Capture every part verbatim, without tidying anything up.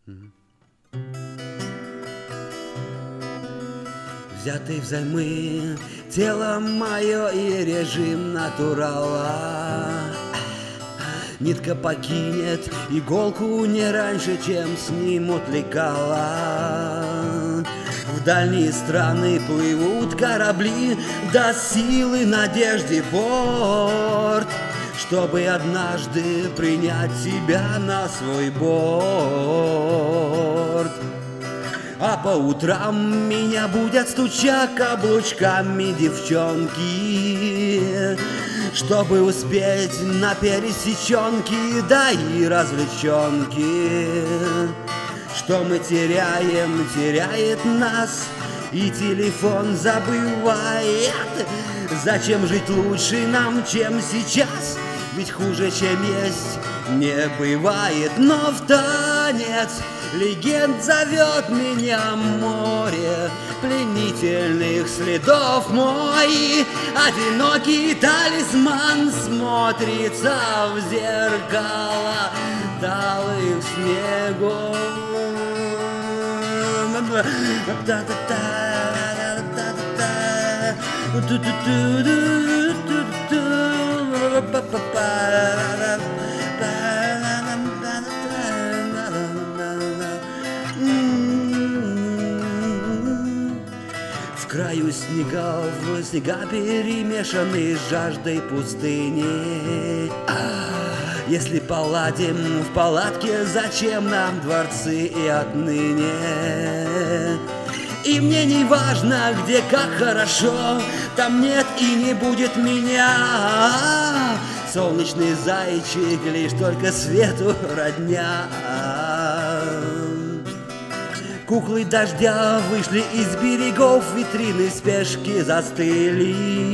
Взятый взаймы тело мое и режим натурала. Нитка покинет иголку не раньше, чем снимут лекала. В дальние страны плывут корабли, до силы надежды порт, чтобы однажды принять тебя на свой борт. А по утрам меня будут стуча каблучками девчонки, чтобы успеть на пересеченки, да и развлеченки. Что мы теряем, теряет нас, и телефон забывает. Зачем жить лучше нам, чем сейчас? Ведь хуже, чем есть, не бывает. Но в танец легенд зовет меня море пленительных следов. Мой одинокий талисман смотрится в зеркало талых снегов. В краю снегов, снега перемешаны с жаждой пустыни. Если поладим в палатке, зачем нам дворцы и отныне? И мне не важно, где как хорошо, там нет и не будет меня. Солнечный зайчик, лишь только свету родня. Куклы дождя вышли из берегов, витрины спешки застыли.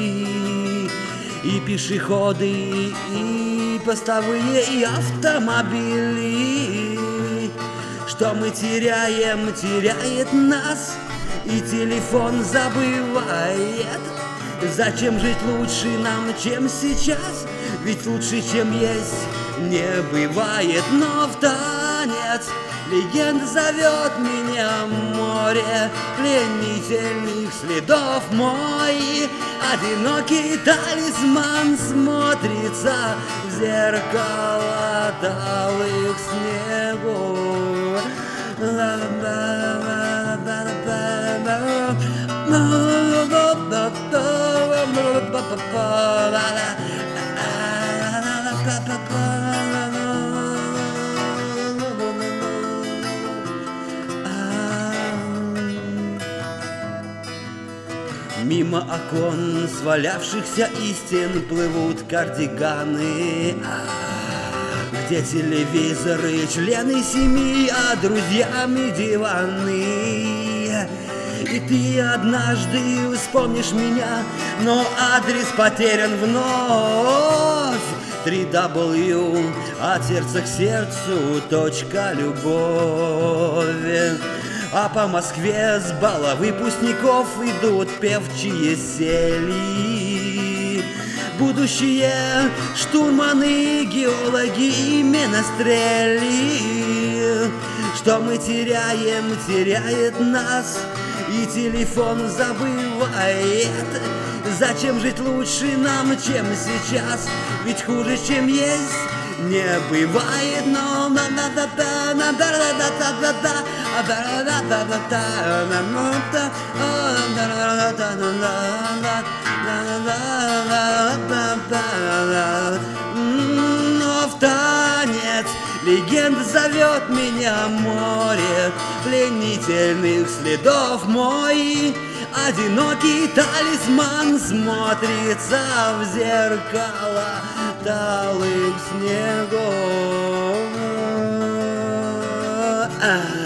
И пешеходы, и постовые, и автомобили. Что мы теряем, теряет нас, и телефон забывает. Зачем жить лучше нам, чем сейчас? Ведь лучше, чем есть, не бывает. Но в танец легенд зовет меня море пленительных следов. Мой одинокий талисман смотрится в зеркало талых снегов. Мимо окон свалявшихся истин плывут кардиганы, где телевизоры, члены семьи, а друзьями диваны. И ты однажды вспомнишь меня, но адрес потерян вновь. три дабл ю от сердца к сердцу точка любовь. А по Москве с бала выпускников идут певчие сели. Будущие штурманы, геологи и менестрели. Что мы теряем, теряет нас, и телефон забывает. Зачем жить лучше нам, чем сейчас? Ведь хуже, чем есть, не бывает. Но на на да да на да да да да да да да да да да да да. Но в танец легенд зовет меня море пленительных следов. Мой одинокий талисман смотрится в зеркало талых снегов.